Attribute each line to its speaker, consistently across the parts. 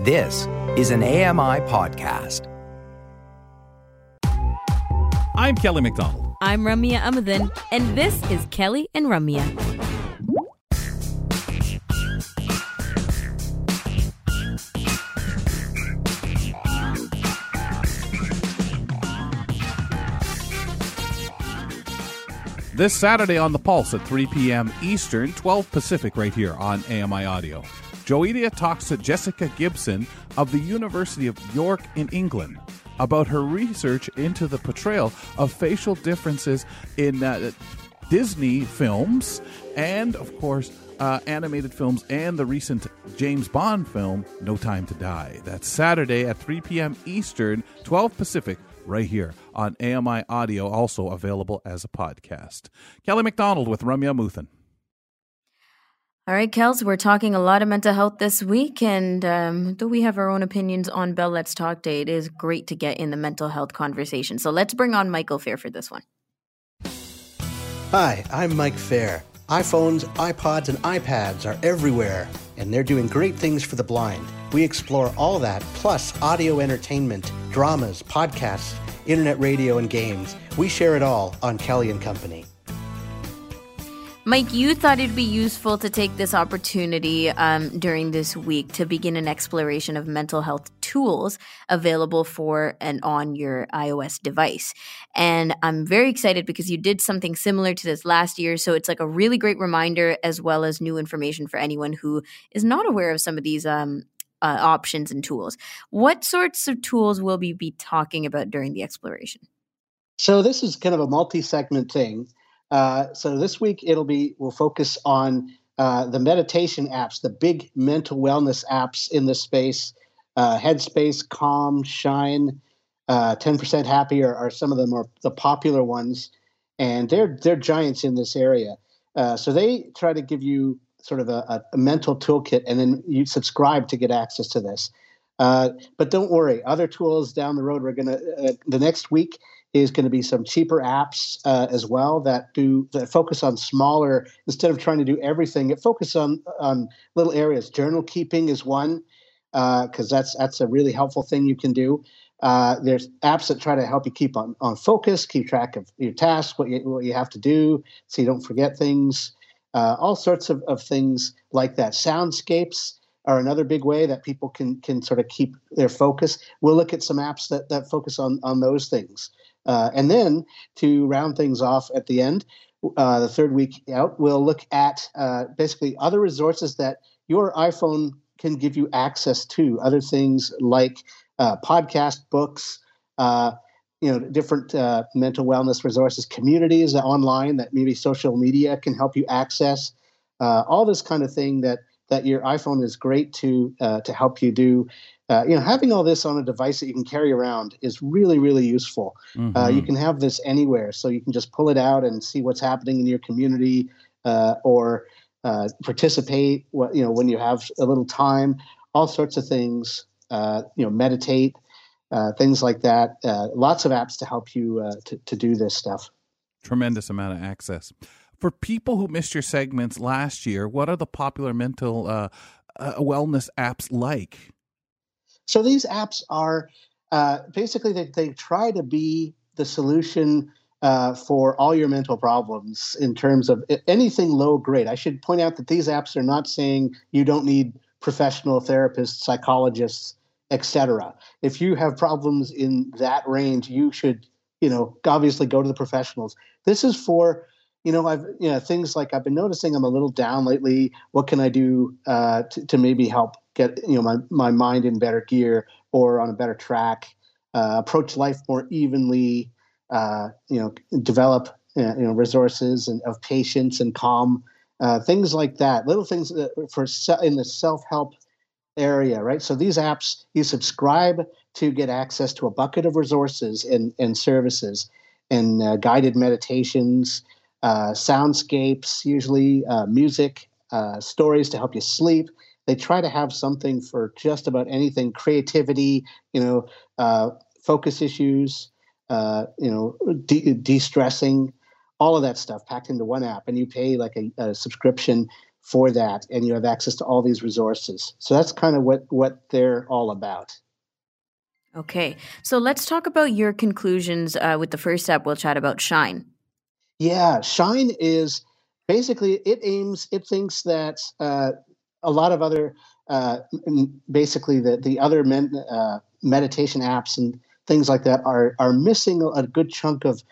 Speaker 1: This is an AMI podcast.
Speaker 2: I'm Kelly McDonald.
Speaker 3: I'm Ramya Amadin, and this is Kelly and Ramya.
Speaker 2: This Saturday on The Pulse at 3 p.m. Eastern, 12 Pacific, right here on AMI Audio. Joedia talks to Jessica Gibson of the University of York in England about her research into the portrayal of facial differences in Disney films and, of course, animated films and the recent James Bond film, No Time to Die. That's Saturday at 3 p.m. Eastern, 12 Pacific, right here on AMI Audio, also available as a podcast. Kelly McDonald with Ramya Muthan.
Speaker 3: All right, Kels, we're talking a lot of mental health this week, and though we have our own opinions on Bell Let's Talk Day, it is great to get in the mental health conversation. So let's bring on Michael Fair for this one.
Speaker 4: Hi, I'm Mike Fair. iPhones, iPods, and iPads are everywhere, and they're doing great things for the blind. We explore all that, plus audio entertainment, dramas, podcasts, internet radio, and games. We share it all on Kelly and Company.
Speaker 3: Mike, you thought it'd be useful to take this opportunity during this week to begin an exploration of mental health tools available for and on your iOS device. And I'm very excited because you did something similar to this last year. So it's like a really great reminder as well as new information for anyone who is not aware of some of these options and tools. What sorts of tools will we be talking about during the exploration?
Speaker 4: So this is kind of a multi-segment thing. So this week we'll focus on the meditation apps, the big mental wellness apps in this space. Headspace, Calm, Shine, 10% Happy are some of the popular ones, and they're giants in this area. So they try to give you sort of a mental toolkit, and then you subscribe to get access to this. But don't worry, other tools down the road. The next week is going to be some cheaper apps as well that focus on smaller, instead of trying to do everything, it focuses on little areas. Journal keeping is one, because that's a really helpful thing you can do. There's apps that try to help you keep on focus, keep track of your tasks, what you have to do, so you don't forget things. All sorts of things like that. Soundscapes are another big way that people can sort of keep their focus. We'll look at some apps that focus on those things. And then to round things off at the end, the third week out, we'll look at basically other resources that your iPhone can give you access to. Other things like podcast, books, different mental wellness resources, communities online that maybe social media can help you access. All this kind of thing that your iPhone is great to help you do. Having all this on a device that you can carry around is really, really useful. Mm-hmm. You can have this anywhere, so you can just pull it out and see what's happening in your community, or participate. When you have a little time, all sorts of things. Meditate, things like that. Lots of apps to help you to do this stuff.
Speaker 2: Tremendous amount of access. For people who missed your segments last year, what are the popular mental wellness apps like?
Speaker 4: So these apps are basically they try to be the solution for all your mental problems in terms of anything low grade. I should point out that these apps are not saying you don't need professional therapists, psychologists, etc. If you have problems in that range, you should, obviously go to the professionals. This is for, things like I've been noticing I'm a little down lately. What can I do to maybe help get, my mind in better gear or on a better track, approach life more evenly, develop, resources of patience and calm, things like that. Little things in the self-help area, right? So these apps, you subscribe to get access to a bucket of resources and services and guided meditations, soundscapes, usually music, stories to help you sleep. They try to have something for just about anything, creativity, focus issues, de-stressing, all of that stuff packed into one app. And you pay like a subscription for that, and you have access to all these resources. So that's kind of what they're all about.
Speaker 3: Okay, so let's talk about your conclusions with the first app we'll chat about, Shine.
Speaker 4: Yeah, Shine is basically, it thinks that a lot of other, basically the other meditation apps and things like that are missing a good chunk of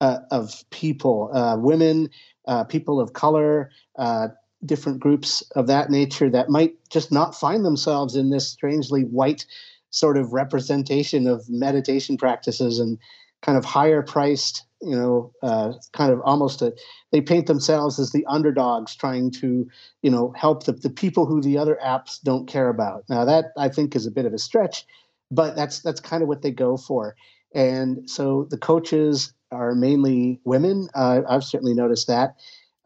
Speaker 4: people, women, people of color, different groups of that nature that might just not find themselves in this strangely white sort of representation of meditation practices, and kind of higher priced, kind of almost they paint themselves as the underdogs trying to, help the people who the other apps don't care about. Now that, I think, is a bit of a stretch, but that's kind of what they go for. And so the coaches are mainly women. I've certainly noticed that.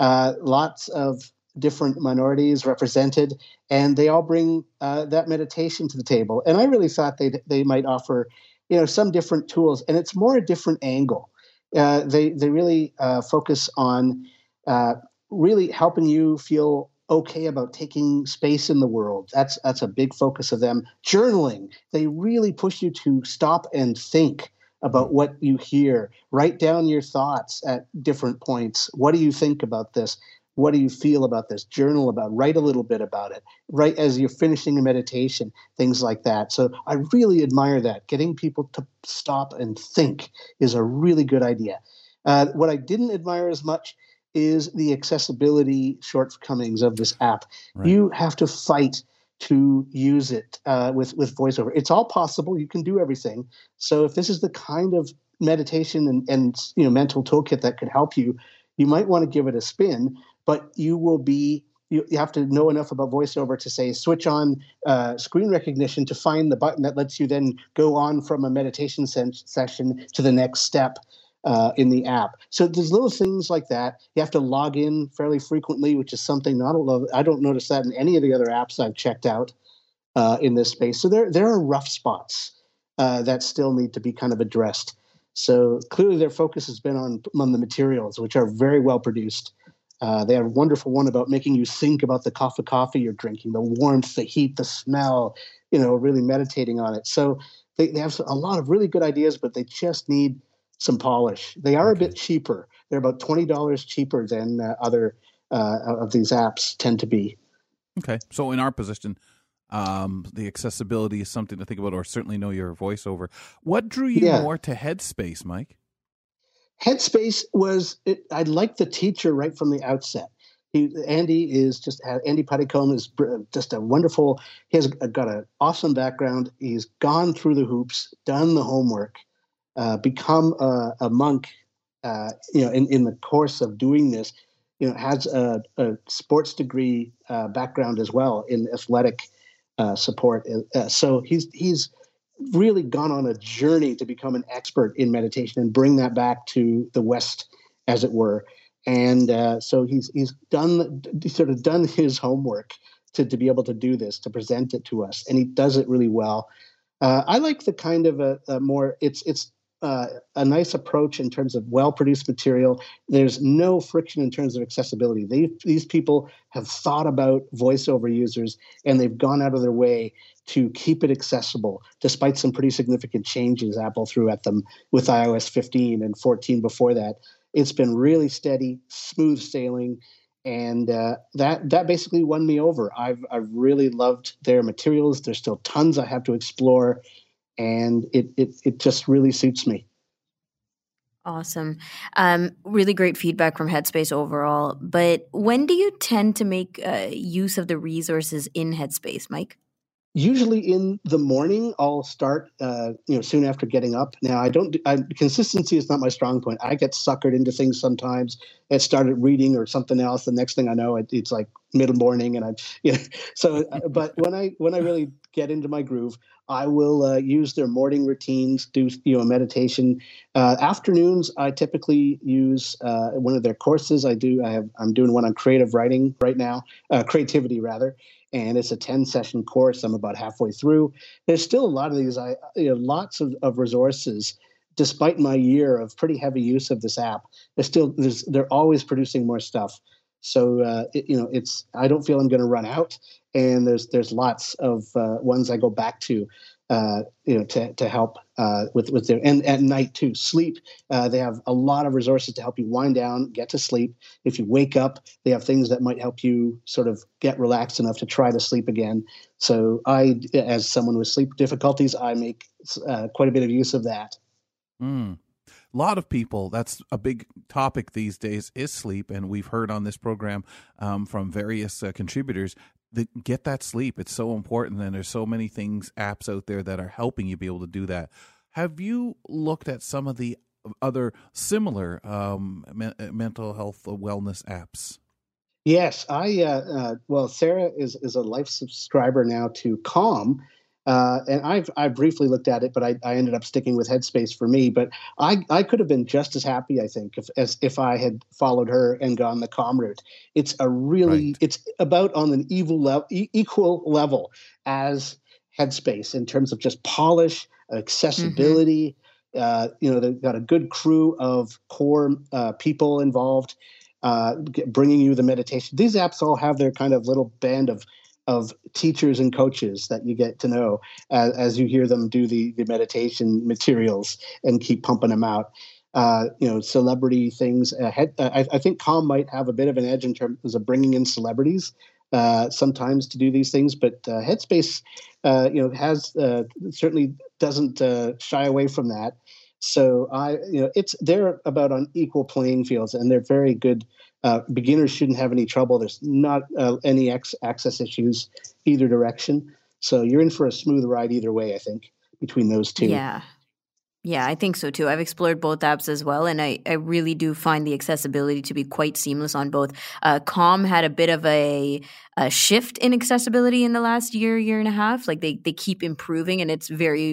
Speaker 4: Lots of different minorities represented, and they all bring that meditation to the table. And I really thought they might offer, some different tools, and it's more a different angle. They really focus on really helping you feel okay about taking space in the world. That's a big focus of them. Journaling, they really push you to stop and think about what you hear. Write down your thoughts at different points. What do you think about this? What do you feel about this? Journal about, write a little bit about it, right as you're finishing a meditation, things like that. So I really admire that. Getting people to stop and think is a really good idea. What I didn't admire as much is the accessibility shortcomings of this app. Right. You have to fight to use it with VoiceOver. It's all possible. You can do everything. So if this is the kind of meditation and mental toolkit that could help you, you might want to give it a spin. But you have to know enough about VoiceOver to say, switch on screen recognition to find the button that lets you then go on from a meditation session to the next step in the app. So there's little things like that. You have to log in fairly frequently, which is something I don't notice that in any of the other apps I've checked out in this space. So there are rough spots that still need to be kind of addressed. So clearly their focus has been on the materials, which are very well produced. They have a wonderful one about making you think about the cup of coffee you're drinking, the warmth, the heat, the smell, really meditating on it. So they have a lot of really good ideas, but they just need some polish. They are a bit cheaper. They're about $20 cheaper than other of these apps tend to be.
Speaker 2: Okay. So in our position, the accessibility is something to think about, or certainly know your VoiceOver. What drew you more to Headspace, Mike?
Speaker 4: Headspace I liked the teacher right from the outset. Andy Puddicombe is just a wonderful, he has got an awesome background. He's gone through the hoops, done the homework, become a monk, in the course of doing this, has a sports degree background as well in athletic support. So he's really gone on a journey to become an expert in meditation and bring that back to the West, as it were. And so he's done his homework to be able to do this, to present it to us, and he does it really well. I like the kind of a more it's a nice approach in terms of well-produced material. There's no friction in terms of accessibility. These people have thought about VoiceOver users, and they've gone out of their way to keep it accessible, despite some pretty significant changes Apple threw at them with iOS 15 and 14 before that. It's been really steady, smooth sailing, and that basically won me over. I've really loved their materials. There's still tons I have to explore, and it just really suits me.
Speaker 3: Awesome. Really great feedback from Headspace overall. But when do you tend to make use of the resources in Headspace, Mike?
Speaker 4: Usually in the morning, I'll start, soon after getting up. Now, consistency is not my strong point. I get suckered into things sometimes and started reading or something else. The next thing I know, it's like middle morning, and but when I really get into my groove, I will use their morning routines, do a meditation. Afternoons, I typically use one of their courses. I'm doing one on creative writing right now, creativity rather. And it's a 10-session course. I'm about halfway through. There's still a lot of these, lots of resources, despite my year of pretty heavy use of this app. They're always producing more stuff. So it's I don't feel I'm going to run out, and there's lots of ones I go back to, to help with their, and at night too. Sleep, they have a lot of resources to help you wind down, get to sleep. If you wake up, they have things that might help you sort of get relaxed enough to try to sleep again. So I, as someone with sleep difficulties, I make quite a bit of use of that.
Speaker 2: Mm. A lot of people, that's a big topic these days, is sleep. And we've heard on this program from various contributors that get that sleep. It's so important. And there's so many things, apps out there that are helping you be able to do that. Have you looked at some of the other similar mental health wellness apps?
Speaker 4: Yes, well, Sarah is a life subscriber now to Calm, and I briefly looked at it, but I ended up sticking with Headspace for me. But I could have been just as happy, I think, if I had followed her and gone the Calm route. It's it's about on an equal level as Headspace in terms of just polish, accessibility. They've got a good crew of core people involved. Bringing you the meditation. These apps all have their kind of little band of teachers and coaches that you get to know as you hear them do the meditation materials and keep pumping them out. Celebrity things. I think Calm might have a bit of an edge in terms of bringing in celebrities sometimes to do these things, but Headspace, has certainly doesn't shy away from that. So they're about on equal playing fields, and they're very good. Beginners shouldn't have any trouble. There's not any access issues either direction. So you're in for a smooth ride either way, I think, between those two.
Speaker 3: Yeah. Yeah, I think so too. I've explored both apps as well, and I really do find the accessibility to be quite seamless on both. Calm had a bit of a shift in accessibility in the last year and a half. Like they keep improving, and it's very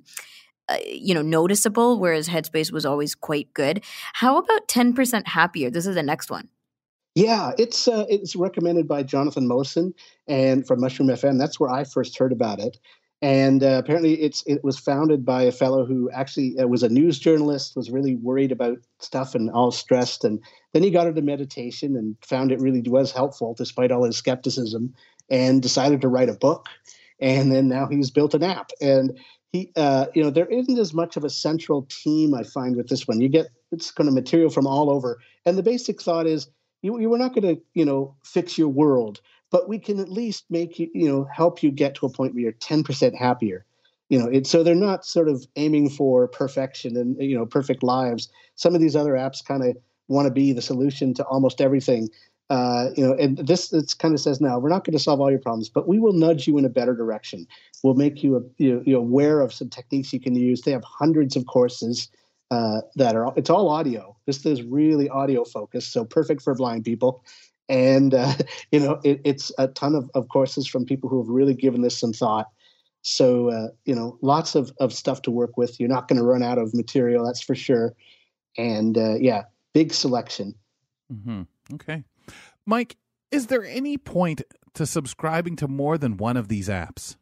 Speaker 3: noticeable, whereas Headspace was always quite good. How about 10% Happier? This is the next one.
Speaker 4: Yeah, it's recommended by Jonathan Mosen and from Mushroom FM. That's where I first heard about it. And apparently it was founded by a fellow who actually was a news journalist, was really worried about stuff and all stressed. And then he got into meditation and found it really was helpful despite all his skepticism, and decided to write a book. And then now he's built an app. And he, there isn't as much of a central team, I find, with this one. It's kind of material from all over. And the basic thought is, we're not going to, fix your world, but we can at least make you, help you get to a point where you're 10% happier. So they're not sort of aiming for perfection and, perfect lives. Some of these other apps kind of want to be the solution to almost everything. And this kind of says, now we're not going to solve all your problems, but we will nudge you in a better direction. We'll make you, aware of some techniques you can use. They have hundreds of courses it's all audio. This is really audio focused, so perfect for blind people. And, it's a ton of courses from people who have really given this some thought. So, lots of stuff to work with. You're not going to run out of material, that's for sure. And big selection.
Speaker 2: Mm-hmm. Okay. Mike, is there any point to subscribing to more than one of these apps?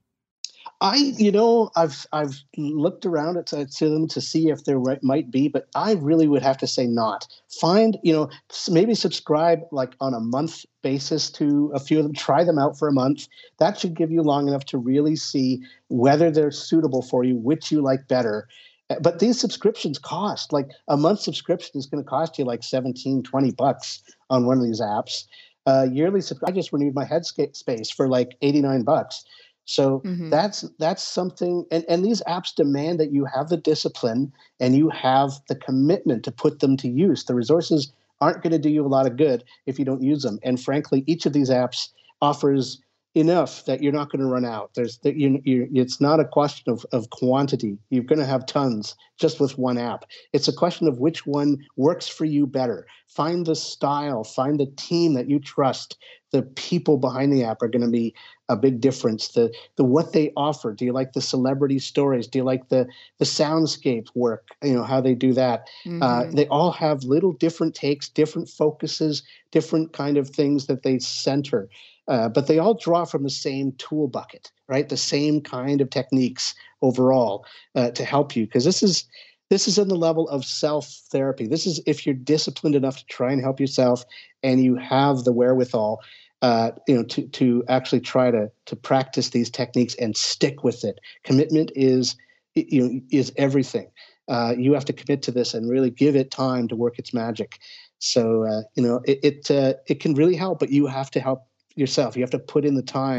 Speaker 4: I've looked around at them to see if there might be, but I really would have to say not. Find, maybe subscribe like on a month basis to a few of them. Try them out for a month. That should give you long enough to really see whether they're suitable for you, which you like better. But these subscriptions cost, like a month subscription is going to cost you like $17-$20 on one of these apps. Yearly I just renewed my Headspace for like $89. So that's something, and these apps demand that you have the discipline and you have the commitment to put them to use. The resources aren't going to do you a lot of good if you don't use them. And frankly, each of these apps offers enough that you're not going to run out. It's not a question of quantity. You're going to have tons just with one app. It's a question of which one works for you better. Find the style, find the team that you trust. The people behind the app are going to be a big difference. The what they offer. Do you like the celebrity stories? Do you like the soundscape work? How they do that. They all have little different takes, different focuses, different kind of things that they center. But they all draw from the same tool bucket, right? The same kind of techniques overall to help you. Because this is This is on the level of self-therapy. This is if you're disciplined enough to try and help yourself and you have the wherewithal to actually try to practice these techniques and stick with it. Commitment is everything. You have to commit to this and really give it time to work its magic. So it can really help, but you have to help yourself. You have to put in the time.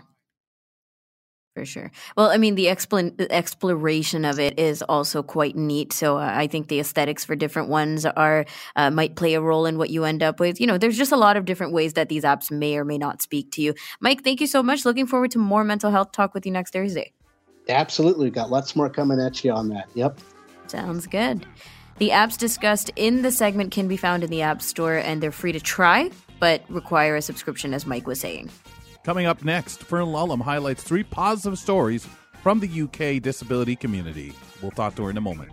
Speaker 3: For sure. Well, I mean, the exploration of it is also quite neat. So I think the aesthetics for different ones might play a role in what you end up with. There's just a lot of different ways that these apps may or may not speak to you. Mike, thank you so much. Looking forward to more mental health talk with you next Thursday.
Speaker 4: Absolutely. We've got lots more coming at you on that. Yep.
Speaker 3: Sounds good. The apps discussed in the segment can be found in the App Store, and they're free to try, but require a subscription, as Mike was saying.
Speaker 2: Coming up next, Fern Lulham highlights 3 positive stories from the UK disability community. We'll talk to her in a moment.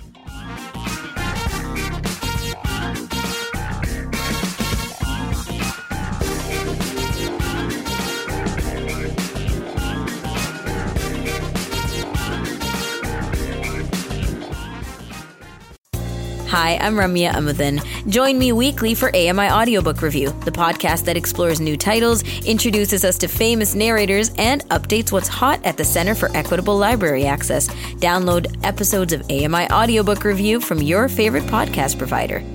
Speaker 3: Hi, I'm Ramya Amudan. Join me weekly for AMI Audiobook Review, the podcast that explores new titles, introduces us to famous narrators, and updates what's hot at the Center for Equitable Library Access. Download episodes of AMI Audiobook Review from your favorite podcast provider.